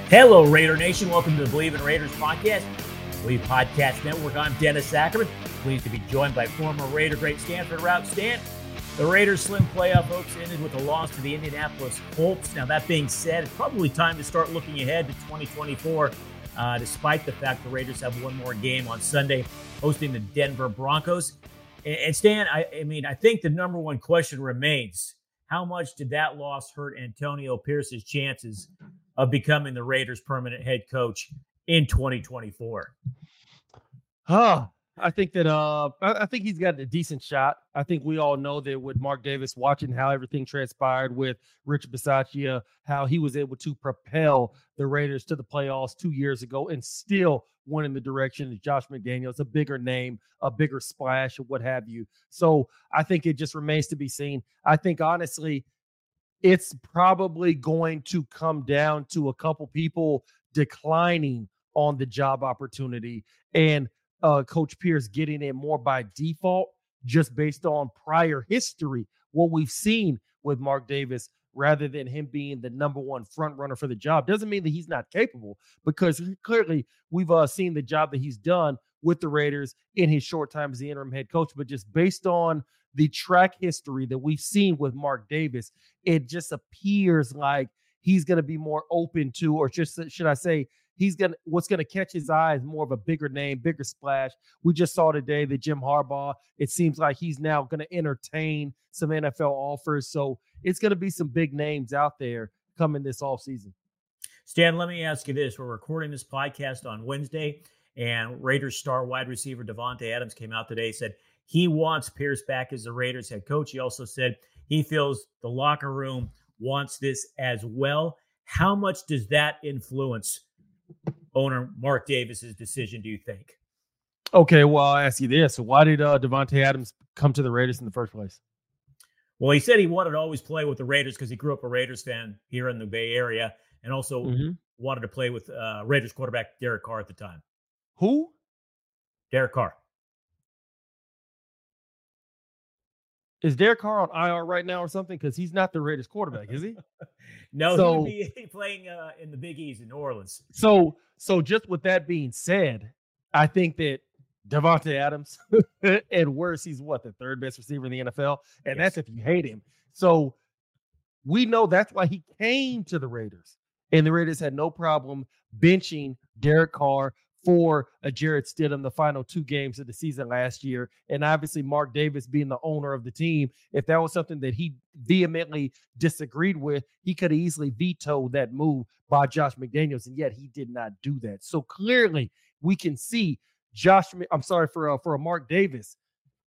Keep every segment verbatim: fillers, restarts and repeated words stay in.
Hello, Raider Nation. Welcome to the Believe in Raiders podcast, Believe Podcast Network. I'm Dennis Ackerman. Pleased to be joined by former Raider great Stanford route Stan. The Raiders' slim playoff hopes ended with a loss to the Indianapolis Colts. Now, that being said, it's probably time to start looking ahead to twenty twenty-four, uh, despite the fact the Raiders have one more game on Sunday, hosting the Denver Broncos. And, and Stan, I, I mean, I think the number one question remains, how much did that loss hurt Antonio Pierce's chances of becoming the Raiders' permanent head coach in twenty twenty-four? Huh. I think that uh, I, I think he's got a decent shot. I think we all know that with Mark Davis, watching how everything transpired with Rich Bisaccia, how he was able to propel the Raiders to the playoffs two years ago and still went in the direction of Josh McDaniels, a bigger name, a bigger splash, or what have you. So I think it just remains to be seen. I think, honestly, it's probably going to come down to a couple people declining on the job opportunity and uh, Coach Pierce getting it more by default, just based on prior history, what we've seen with Mark Davis, rather than him being the number one front runner for the job. Doesn't mean that he's not capable, because clearly we've uh, seen the job that he's done with the Raiders in his short time as the interim head coach. But just based on the track history that we've seen with Mark Davis, it just appears like he's going to be more open to, or just should I say, he's going to, what's going to catch his eye is more of a bigger name, bigger splash. We just saw today that Jim Harbaugh, it seems like he's now going to entertain some N F L offers. So it's going to be some big names out there coming this offseason. Stan, let me ask you this. We're recording this podcast on Wednesday, and Raiders star wide receiver Davante Adams came out today, said he wants Pierce back as the Raiders head coach. He also said he feels the locker room wants this as well. How much does that influence owner Mark Davis's decision, do you think? Okay, well, I'll ask you this. So why did uh, Davante Adams come to the Raiders in the first place? Well, he said he wanted to always play with the Raiders because he grew up a Raiders fan here in the Bay Area, and also mm-hmm. wanted to play with uh, Raiders quarterback Derek Carr at the time. Who? Derek Carr. Is Derek Carr on I R right now or something? Because he's not the Raiders quarterback, is he? No, so, he would be playing uh, in the Big East in New Orleans. So, so just with that being said, I think that Davante Adams, and worse, he's what, the third best receiver in the N F L? And yes. That's if you hate him. So we know that's why he came to the Raiders. And the Raiders had no problem benching Derek Carr for a Jarrett Stidham the final two games of the season last year. And obviously Mark Davis being the owner of the team, if that was something that he vehemently disagreed with, he could have easily vetoed that move by Josh McDaniels, and yet he did not do that. So clearly we can see Josh, I'm sorry, for uh, for a Mark Davis,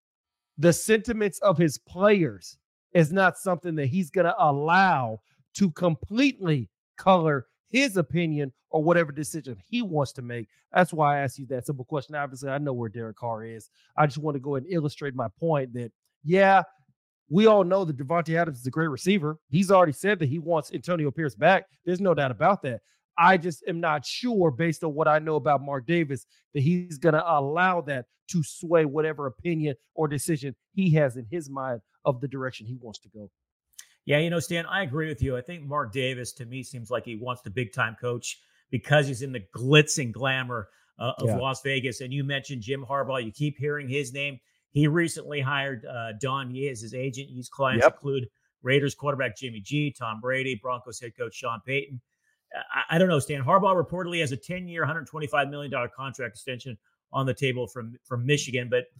the sentiments of his players is not something that he's going to allow to completely color his opinion or whatever decision he wants to make. That's why I asked you that simple question. Obviously, I know where Derek Carr is. I just want to go ahead and illustrate my point that, yeah, we all know that Davante Adams is a great receiver. He's already said that he wants Antonio Pierce back. There's no doubt about that. I just am not sure, based on what I know about Mark Davis, that he's going to allow that to sway whatever opinion or decision he has in his mind of the direction he wants to go. Yeah, you know, Stan, I agree with you. I think Mark Davis, to me, seems like he wants the big-time coach because he's in the glitz and glamour uh, of yeah. Las Vegas. And you mentioned Jim Harbaugh. You keep hearing his name. He recently hired uh, Don Yee as his agent. His clients yep. include Raiders quarterback Jimmy G, Tom Brady, Broncos head coach Sean Payton. I, I don't know, Stan. Harbaugh reportedly has a ten-year, one hundred twenty-five million dollars contract extension on the table from, from Michigan. But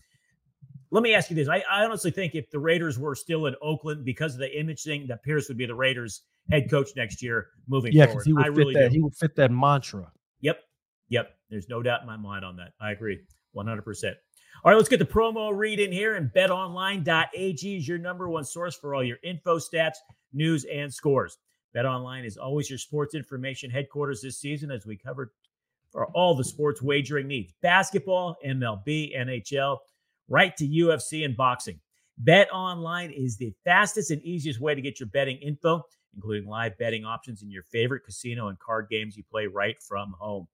let me ask you this. I, I honestly think if the Raiders were still in Oakland because of the image thing, that Pierce would be the Raiders head coach next year moving yeah, forward. He would I fit really that. do. He would fit that mantra. Yep. Yep. There's no doubt in my mind on that. I agree one hundred percent. All right, let's get the promo read in here, and bet online dot a g is your number one source for all your info, stats, news, and scores. BetOnline is always your sports information headquarters this season, as we covered for all the sports wagering needs. Basketball, M L B, N H L, right to U F C and boxing. BetOnline is the fastest and easiest way to get your betting info, including live betting options in your favorite casino and card games you play right from home.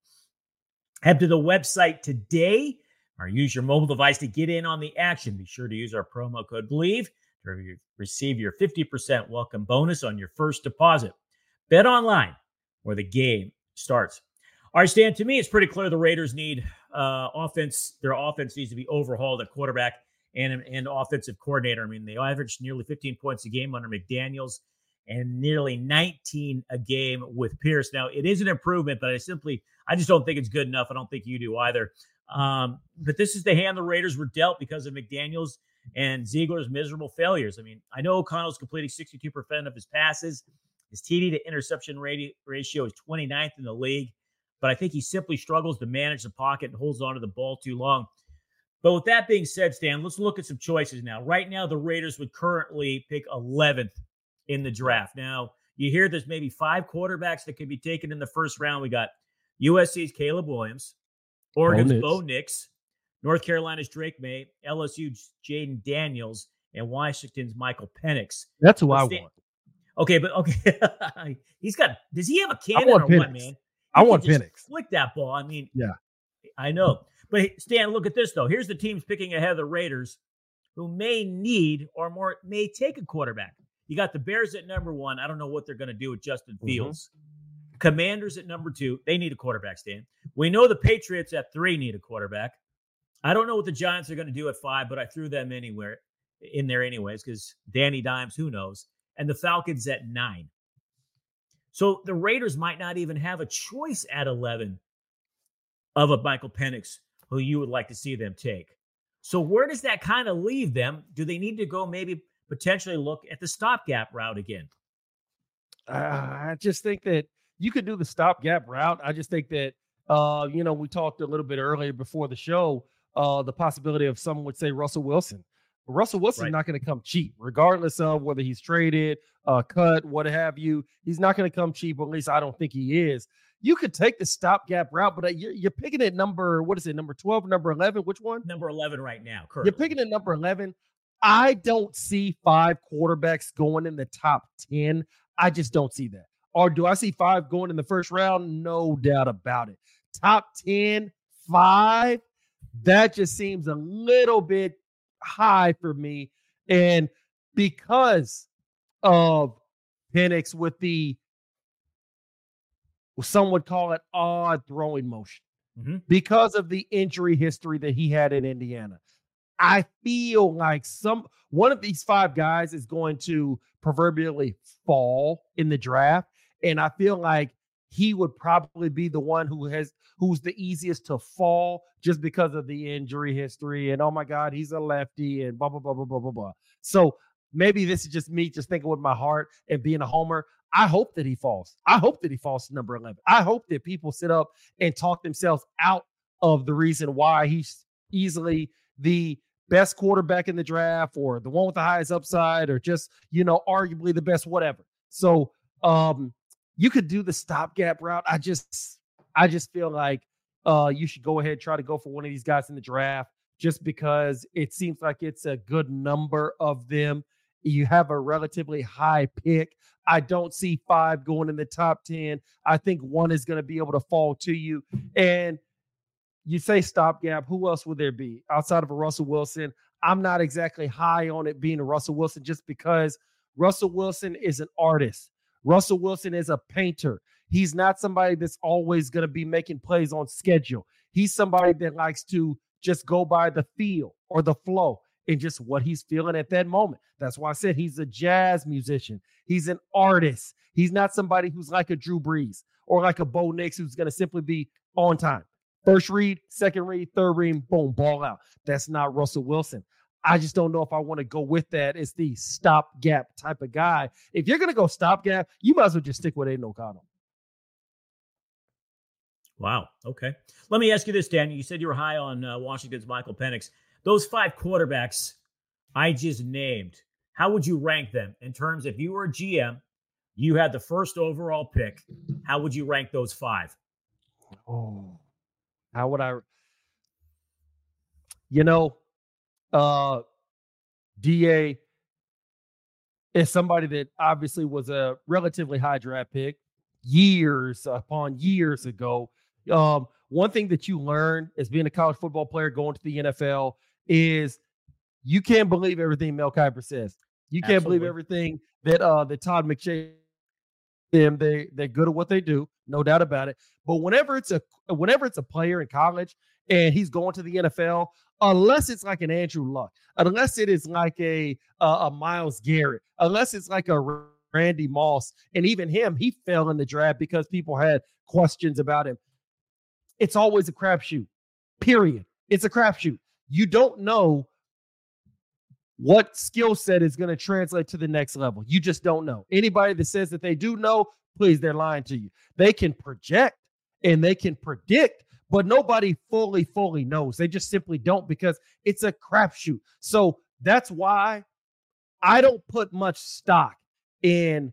Head to the website today or use your mobile device to get in on the action. Be sure to use our promo code BELIEVE to receive your fifty percent welcome bonus on your first deposit. BetOnline, where the game starts. All right, Stan, to me, it's pretty clear the Raiders need uh, offense. Their offense needs to be overhauled at quarterback and an offensive coordinator. I mean, they averaged nearly fifteen points a game under McDaniels and nearly nineteen a game with Pierce. Now, it is an improvement, but I simply, I just don't think it's good enough. I don't think you do either. Um, but this is the hand the Raiders were dealt because of McDaniels and Ziegler's miserable failures. I mean, I know O'Connell's completing sixty-two percent of his passes. His T D to interception ratio is twenty-ninth in the league, but I think he simply struggles to manage the pocket and holds on to the ball too long. But with that being said, Stan, let's look at some choices now. Right now, the Raiders would currently pick eleventh in the draft. Now, you hear there's maybe five quarterbacks that could be taken in the first round. We got U S C's Caleb Williams, Oregon's Bo Nix, Bo Nix North Carolina's Drake May, L S U's Jaden Daniels, and Washington's Michael Penix. That's who I Stan- want. Okay, but okay. He's got, does he have a cannon or Penix. what, man? He I want Penix. Flick that ball. I mean, yeah, I know. But Stan, look at this, though. Here's the teams picking ahead of the Raiders who may need or more may take a quarterback. You got the Bears at number one. I don't know what they're going to do with Justin Fields. Mm-hmm. Commanders at number two. They need a quarterback, Stan. We know the Patriots at three need a quarterback. I don't know what the Giants are going to do at five, but I threw them anywhere in there anyways because Danny Dimes, who knows? And the Falcons at nine. So the Raiders might not even have a choice at eleven of a Michael Penix who you would like to see them take. So where does that kind of leave them? Do they need to go maybe potentially look at the stopgap route again? Uh, I just think that you could do the stopgap route. I just think that, uh, you know, we talked a little bit earlier before the show, uh, the possibility of someone would say Russell Wilson. But Russell Wilson's right. not going to come cheap, regardless of whether he's traded, uh, cut, what have you. He's not going to come cheap, or at least I don't think he is. You could take the stopgap route, but you're, you're picking at number, what is it, number twelve, number eleven? Which one? Number eleven right now, currently. You're picking at number eleven. I don't see five quarterbacks going in the top ten. I just don't see that. Or do I see five going in the first round? No doubt about it. Top ten, five, that just seems a little bit high for me. And because of Penix with the, some would call it odd throwing motion, mm-hmm. because of the injury history that he had in Indiana, I feel like some one of these five guys is going to proverbially fall in the draft. And I feel like he would probably be the one who has who's the easiest to fall just because of the injury history. And oh my God, he's a lefty and blah, blah, blah, blah, blah, blah, blah. So maybe this is just me just thinking with my heart and being a homer. I hope that he falls. I hope that he falls to number eleven. I hope that people sit up and talk themselves out of the reason why he's easily the best quarterback in the draft or the one with the highest upside or just, you know, arguably the best, whatever. So um, you could do the stopgap route. I just, I just feel like uh, you should go ahead and try to go for one of these guys in the draft just because it seems like it's a good number of them. You have a relatively high pick. I don't see five going in the top ten. I think one is going to be able to fall to you. And you say stopgap, who else would there be outside of a Russell Wilson? I'm not exactly high on it being a Russell Wilson just because Russell Wilson is an artist. Russell Wilson is a painter. He's not somebody that's always going to be making plays on schedule. He's somebody that likes to just go by the feel or the flow and just what he's feeling at that moment. That's why I said he's a jazz musician. He's an artist. He's not somebody who's like a Drew Brees or like a Bo Nix who's going to simply be on time. First read, second read, third read, boom, ball out. That's not Russell Wilson. I just don't know if I want to go with that. It's the stopgap type of guy. If you're going to go stopgap, you might as well just stick with Aiden O'Connell. Wow. Okay. Let me ask you this, Dan. You said you were high on uh, Washington's Michael Penix. Those five quarterbacks I just named, how would you rank them in terms, if you were a G M, you had the first overall pick, how would you rank those five? Oh, how would I, you know, uh, D A is somebody that obviously was a relatively high draft pick years upon years ago. Um, one thing that you learn as being a college football player going to the N F L is you can't believe everything Mel Kiper says. You can't Absolutely. believe everything that uh, that Todd McShay, them they they're good at what they do. no doubt about it. But whenever it's a whenever it's a player in college and he's going to the N F L, unless it's like an Andrew Luck, unless it is like a a, a Myles Garrett, unless it's like a Randy Moss, and even him, he fell in the draft because people had questions about him. It's always a crapshoot. Period. It's a crapshoot. You don't know what skill set is going to translate to the next level. You just don't know. Anybody that says that they do know, please, they're lying to you. They can project and they can predict, but nobody fully, fully knows. They just simply don't, because it's a crapshoot. So that's why I don't put much stock in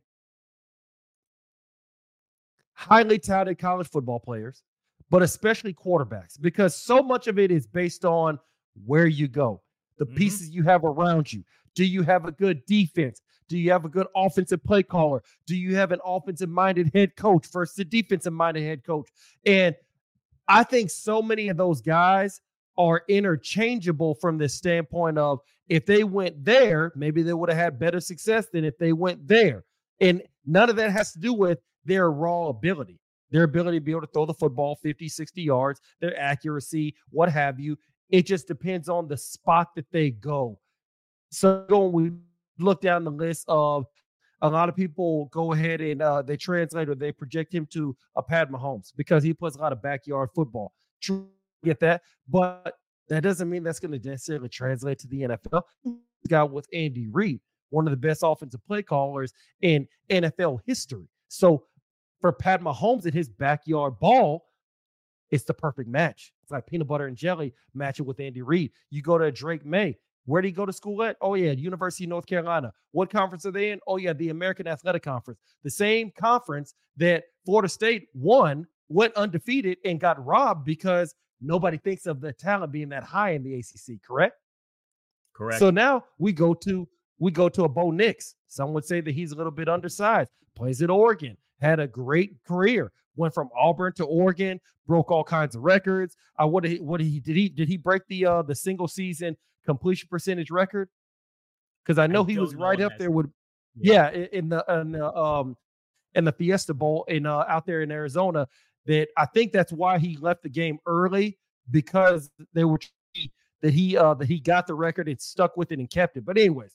highly touted college football players, but especially quarterbacks, because so much of it is based on where you go, the mm-hmm. pieces you have around you. Do you have a good defense? Do you have a good offensive play caller? Do you have an offensive-minded head coach versus a defensive-minded head coach? And I think so many of those guys are interchangeable from the standpoint of, if they went there, maybe they would have had better success than if they went there. And none of that has to do with their raw ability, their ability to be able to throw the football fifty, sixty yards, their accuracy, what have you. It just depends on the spot that they go. So when we look down the list of, a lot of people go ahead and uh, they translate or they project him to a Pat Mahomes because he plays a lot of backyard football. True, get that. But that doesn't mean that's going to necessarily translate to the N F L. Guy with Andy Reid, one of the best offensive play callers in N F L history. So for Pat Mahomes and his backyard ball, it's the perfect match. It's like peanut butter and jelly matching with Andy Reid. You go to Drake May. Where did he go to school at? Oh, yeah, University of North Carolina. What conference are they in? Oh, yeah, the American Athletic Conference. The same conference that Florida State won, went undefeated, and got robbed because nobody thinks of the talent being that high in the A C C, correct? Correct. So now we go to we go to a Bo Nix. Some would say that he's a little bit undersized. Plays at Oregon. Had a great career. Went from Auburn to Oregon. Broke all kinds of records. Uh, what did he? What did he? Did he? Did he break the uh, the single season completion percentage record? Because I know I he was right up there with, yeah, yeah in the in the um in the Fiesta Bowl in uh, out there in Arizona. That I think that's why he left the game early, because they were that he uh that he got the record and stuck with it and kept it. But anyways,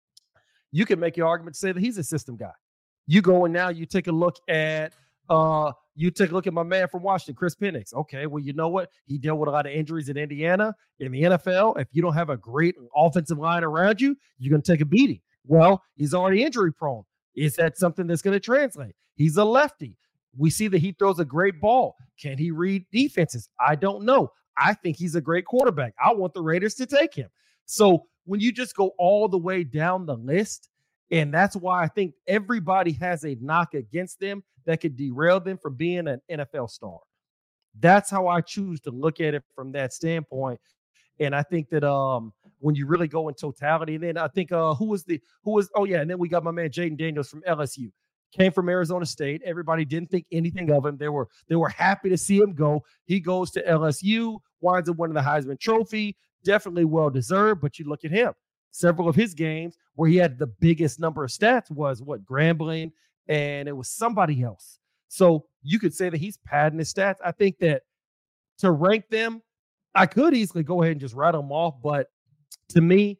you can make your argument to say that he's a system guy. You go and now you take a look at uh you take a look at my man from Washington, Chris Penix. Okay, well, you know what? He dealt with a lot of injuries in Indiana. In the N F L, if you don't have a great offensive line around you, you're going to take a beating. Well, he's already injury prone. Is that something that's going to translate? He's a lefty. We see that he throws a great ball. Can he read defenses? I don't know. I think he's a great quarterback. I want the Raiders to take him. So when you just go all the way down the list, and that's why I think everybody has a knock against them that could derail them from being an N F L star. That's how I choose to look at it from that standpoint. And I think that um, when you really go in totality, and then I think uh, who was the who was oh yeah, and then we got my man Jaden Daniels from L S U. Came from Arizona State. Everybody didn't think anything of him. They were they were happy to see him go. He goes to L S U, winds up winning the Heisman Trophy. Definitely well deserved. But you look at him. Several of his games where he had the biggest number of stats was what, Grambling, and it was somebody else. So you could say that he's padding his stats. I think that to rank them, I could easily go ahead and just write them off. But to me,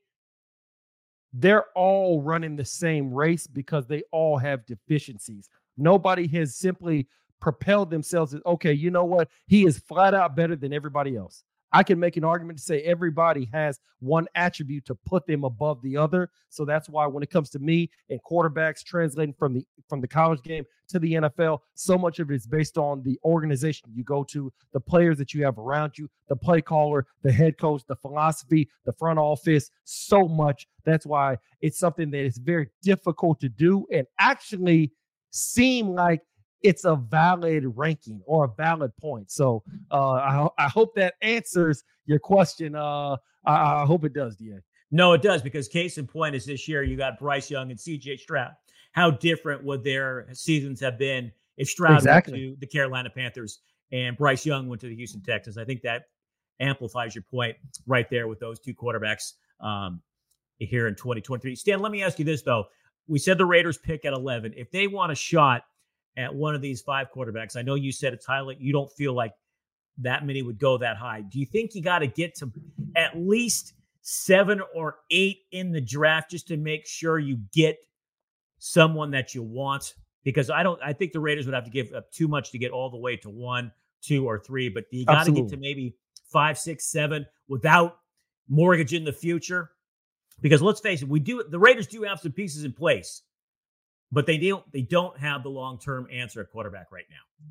they're all running the same race because they all have deficiencies. Nobody has simply propelled themselves as, okay, you know what? He is flat out better than everybody else. I can make an argument to say everybody has one attribute to put them above the other. So that's why when it comes to me and quarterbacks translating from the from the college game to the N F L, so much of it is based on the organization you go to, the players that you have around you, the play caller, the head coach, the philosophy, the front office, so much. That's why it's something that is very difficult to do and actually seem like it's a valid ranking or a valid point. So uh, I, I hope that answers your question. Uh, I, I hope it does, D A. No, it does, because case in point is this year you got Bryce Young and C J Stroud. How different would their seasons have been if Stroud exactly. went to the Carolina Panthers and Bryce Young went to the Houston Texans? I think that amplifies your point right there with those two quarterbacks um, here in twenty twenty-three. Stan, let me ask you this, though. We said the Raiders pick at eleven. If they want a shot at one of these five quarterbacks? I know you said it's highly, you don't feel like that many would go that high. Do you think you got to get to at least seven or eight in the draft just to make sure you get someone that you want? Because I don't, I think the Raiders would have to give up too much to get all the way to one, two, or three, but you got to get to maybe five, six, seven without mortgaging the future. Because let's face it, we do, the Raiders do have some pieces in place, but they don't, they don't have the long-term answer at quarterback right now.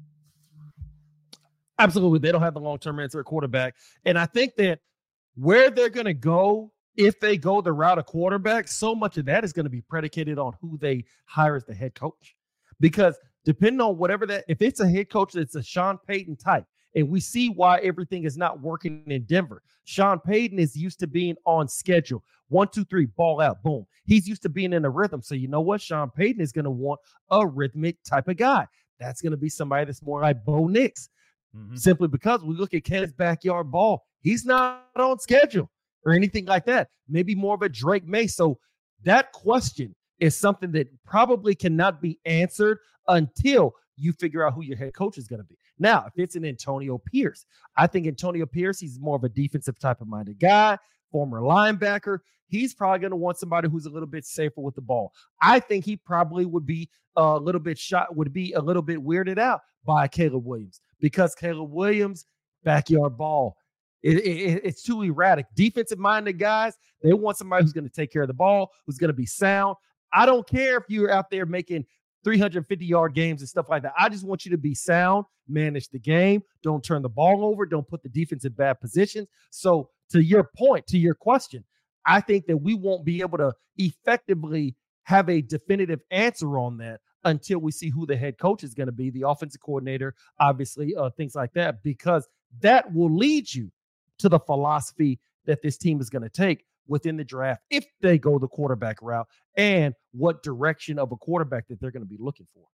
Absolutely. They don't have the long-term answer at quarterback. And I think that where they're going to go, if they go the route of quarterback, so much of that is going to be predicated on who they hire as the head coach. Because depending on whatever that, if it's a head coach that's a Sean Payton type, and we see why everything is not working in Denver. Sean Payton is used to being on schedule. One, two, three, ball out, boom. He's used to being in a rhythm. So you know what? Sean Payton is going to want a rhythmic type of guy. That's going to be somebody that's more like Bo Nix. Mm-hmm. Simply because we look at Ken's backyard ball, he's not on schedule or anything like that. Maybe more of a Drake May. So that question is something that probably cannot be answered until you figure out who your head coach is going to be. Now, if it's an Antonio Pierce, I think Antonio Pierce, he's more of a defensive type of minded guy, former linebacker. He's probably going to want somebody who's a little bit safer with the ball. I think he probably would be a little bit shot, would be a little bit weirded out by Caleb Williams, because Caleb Williams, backyard ball, it, it, it's too erratic. Defensive minded guys, they want somebody who's going to take care of the ball, who's going to be sound. I don't care if you're out there making three hundred fifty yard games and stuff like that. I just want you to be sound, manage the game, don't turn the ball over, don't put the defense in bad positions. So to your point, to your question, I think that we won't be able to effectively have a definitive answer on that until we see who the head coach is going to be, the offensive coordinator, obviously, uh, things like that, because that will lead you to the philosophy that this team is going to take within the draft if they go the quarterback route, and what direction of a quarterback that they're going to be looking for.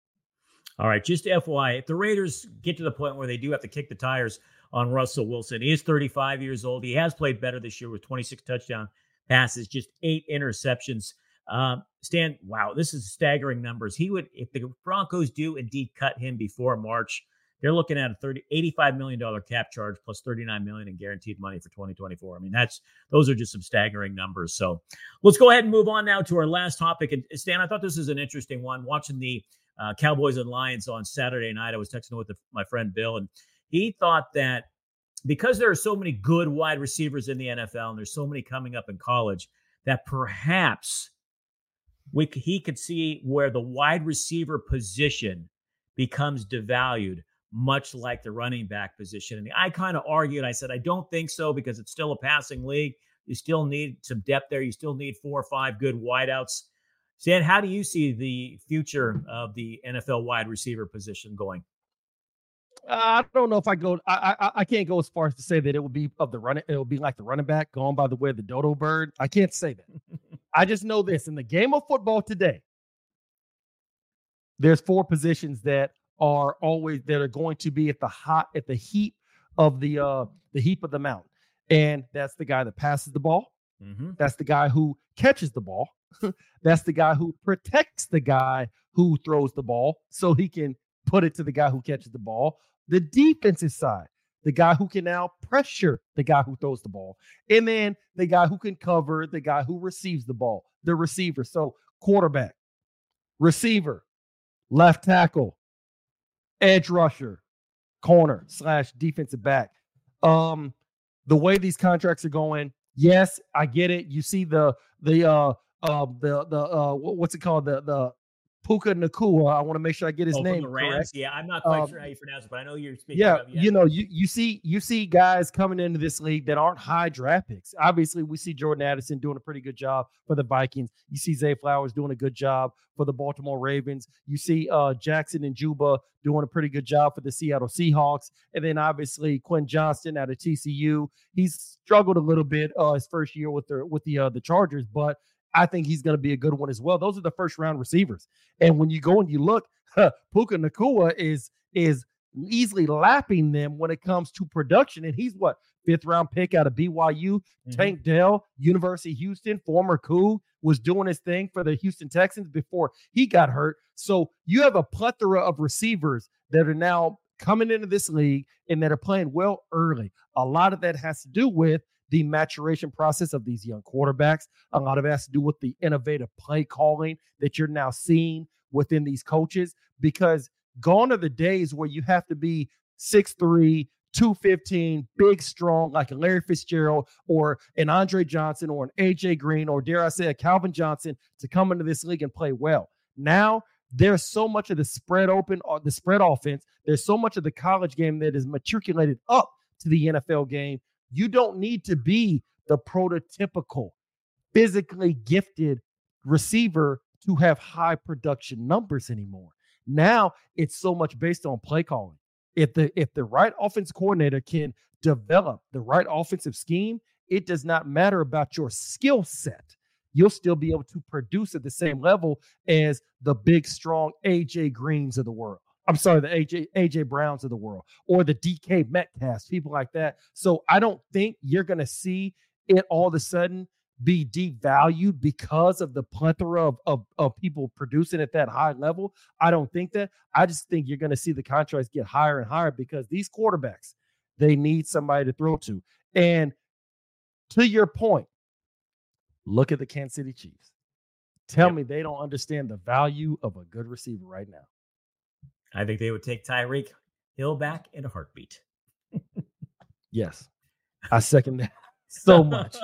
All right, just F Y I, if the Raiders get to the point where they do have to kick the tires on Russell Wilson, he is thirty-five years old. He has played better this year with twenty-six touchdown passes, just eight interceptions. Um, Stan, wow, this is staggering numbers. He would, if the Broncos do indeed cut him before March, they're looking at a thirty, eighty-five million dollars cap charge plus thirty-nine million dollars in guaranteed money for twenty twenty-four. I mean, that's, those are just some staggering numbers. So let's go ahead and move on now to our last topic. And Stan, I thought this was an interesting one. Watching the uh, Cowboys and Lions on Saturday night, I was texting with the, my friend Bill, and he thought that because there are so many good wide receivers in the N F L and there's so many coming up in college, that perhaps we he could see where the wide receiver position becomes devalued, much like the running back position. And I kind of argued, I said, I don't think so, because it's still a passing league. You still need some depth there. You still need four or five good wideouts. Stan, how do you see the future of the N F L wide receiver position going? Uh, I don't know if I go, I, I I can't go as far as to say that it would be of the running, it will be like the running back going by the way of the dodo bird. I can't say that. I just know this: in the game of football today, there's four positions that are always, that are going to be at the hot, at the heat of the, uh, the heap of the mountain. And that's the guy that passes the ball. Mm-hmm. That's the guy who catches the ball. That's the guy who protects the guy who throws the ball so he can put it to the guy who catches the ball. The defensive side, the guy who can now pressure the guy who throws the ball. And then the guy who can cover the guy who receives the ball, the receiver. So quarterback, receiver, left tackle, edge rusher, corner slash defensive back. Um, the way these contracts are going, yes, I get it. You see the the uh uh the the uh what's it called, the the Puka Nacua. I want to make sure I get his oh, name from the Rams. Correct. Yeah, I'm not quite um, sure how you pronounce it, but I know you're speaking. Yeah, of, yeah. you know, you you see you see guys coming into this league that aren't high draft picks. Obviously, we see Jordan Addison doing a pretty good job for the Vikings. You see Zay Flowers doing a good job for the Baltimore Ravens. You see uh, Jackson and Juba doing a pretty good job for the Seattle Seahawks. And then obviously Quentin Johnston out of T C U. He's struggled a little bit uh, his first year with the with the uh, the Chargers, but I think he's going to be a good one as well. Those are the first round receivers. And when you go and you look, huh, Puka Nacua is is easily lapping them when it comes to production. And he's what, fifth round pick out of B Y U, mm-hmm. Tank Dell, University of Houston, former Coug, was doing his thing for the Houston Texans before he got hurt. So you have a plethora of receivers that are now coming into this league and that are playing well early. A lot of that has to do with the maturation process of these young quarterbacks. A lot of it has to do with the innovative play calling that you're now seeing within these coaches, because gone are the days where you have to be six three, two fifteen, big, strong, like a Larry Fitzgerald or an Andre Johnson or an A J Green or, dare I say, a Calvin Johnson to come into this league and play well. Now, there's so much of the spread open, or the spread offense. There's so much of the college game that is matriculated up to the N F L game. You don't need to be the prototypical, physically gifted receiver to have high production numbers anymore. Now it's so much based on play calling. If the if the right offense coordinator can develop the right offensive scheme, it does not matter about your skill set. You'll still be able to produce at the same level as the big, strong A J Greens of the world. I'm sorry, the A J A J Browns of the world, or the D K Metcalfs, people like that. So I don't think you're going to see it all of a sudden be devalued because of the plethora of, of, of people producing at that high level. I don't think that. I just think you're going to see the contracts get higher and higher because these quarterbacks, they need somebody to throw to. And to your point, look at the Kansas City Chiefs. Tell yep. me they don't understand the value of a good receiver right now. I think they would take Tyreek Hill back in a heartbeat. Yes. I second that so much.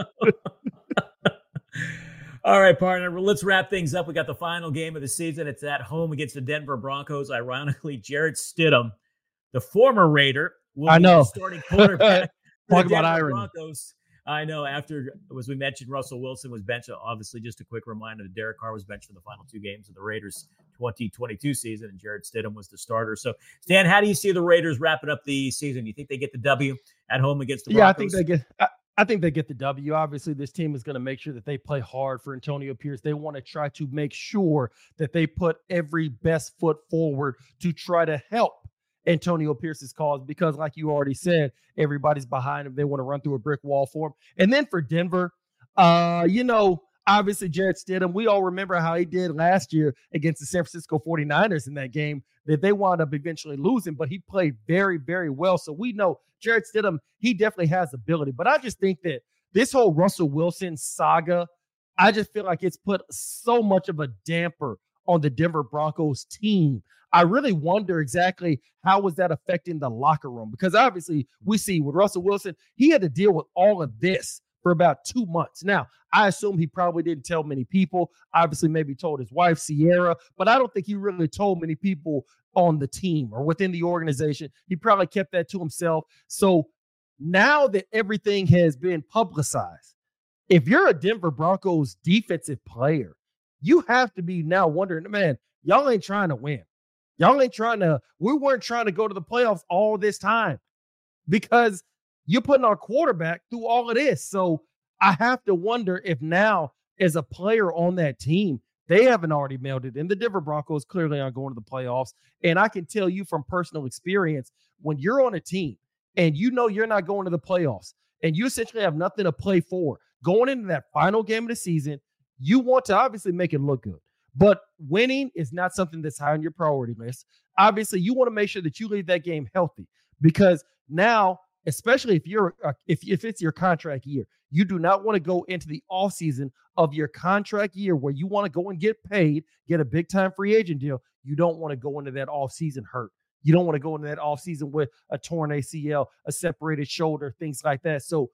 All right, partner. Well, let's wrap things up. We got the final game of the season. It's at home against the Denver Broncos. Ironically, Jarrett Stidham, the former Raider, will I be know. the starting quarterback Talk for the about Denver irony. Broncos. I know. After, as we mentioned, Russell Wilson was benched. Obviously, just a quick reminder that Derek Carr was benched for the final two games of the Raiders' twenty twenty-two season, and Jarrett Stidham was the starter. So, Stan, how do you see the Raiders wrapping up the season? You think they get the W at home against the Broncos? Yeah, I think they get. I, I think they get the W. Obviously, this team is going to make sure that they play hard for Antonio Pierce. They want to try to make sure that they put every best foot forward to try to help Antonio Pierce's cause, because like you already said, everybody's behind him. They want to run through a brick wall for him. And then for Denver, uh, you know, obviously Jarrett Stidham, we all remember how he did last year against the San Francisco forty-niners in that game that they wound up eventually losing, but he played very, very well. So we know Jarrett Stidham, he definitely has ability. But I just think that this whole Russell Wilson saga, I just feel like it's put so much of a damper on the Denver Broncos team. I really wonder exactly how was that affecting the locker room, because obviously we see with Russell Wilson, he had to deal with all of this for about two months. Now, I assume he probably didn't tell many people, obviously maybe told his wife, Sierra, but I don't think he really told many people on the team or within the organization. He probably kept that to himself. So now that everything has been publicized, if you're a Denver Broncos defensive player, you have to be now wondering, man, y'all ain't trying to win. Y'all ain't trying to, we weren't trying to go to the playoffs all this time because you're putting our quarterback through all of this. So I have to wonder if now, as a player on that team, they haven't already mailed it. And the Denver Broncos clearly aren't going to the playoffs. And I can tell you from personal experience, when you're on a team and you know you're not going to the playoffs and you essentially have nothing to play for, going into that final game of the season, you want to obviously make it look good. But winning is not something that's high on your priority list. Obviously, you want to make sure that you leave that game healthy, because now, especially if you're uh, if if it's your contract year, you do not want to go into the offseason of your contract year where you want to go and get paid, get a big time free agent deal. You don't want to go into that offseason hurt. You don't want to go into that offseason with a torn A C L, a separated shoulder, things like that. So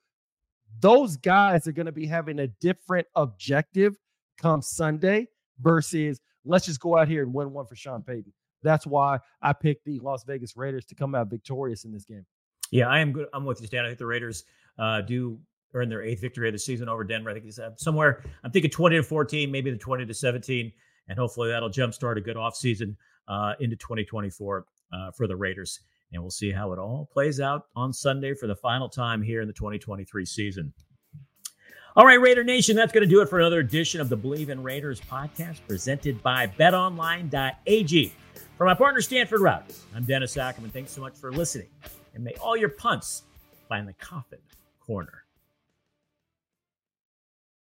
those guys are going to be having a different objective come Sunday versus let's just go out here and win one for Sean Payton. That's why I picked the Las Vegas Raiders to come out victorious in this game. Yeah, I am good. I'm with you, Stan. I think the Raiders uh, do earn their eighth victory of the season over Denver. I think it's uh, somewhere, I'm thinking twenty to fourteen, maybe the twenty to seventeen, and hopefully that'll jumpstart a good offseason uh, into twenty twenty-four uh, for the Raiders. And we'll see how it all plays out on Sunday for the final time here in the twenty twenty-three season. All right, Raider Nation, that's going to do it for another edition of the Believe in Raiders podcast presented by bet online dot a g. For my partner, Stanford Routt, I'm Dennis Ackerman. Thanks so much for listening. And may all your punts find the coffin corner.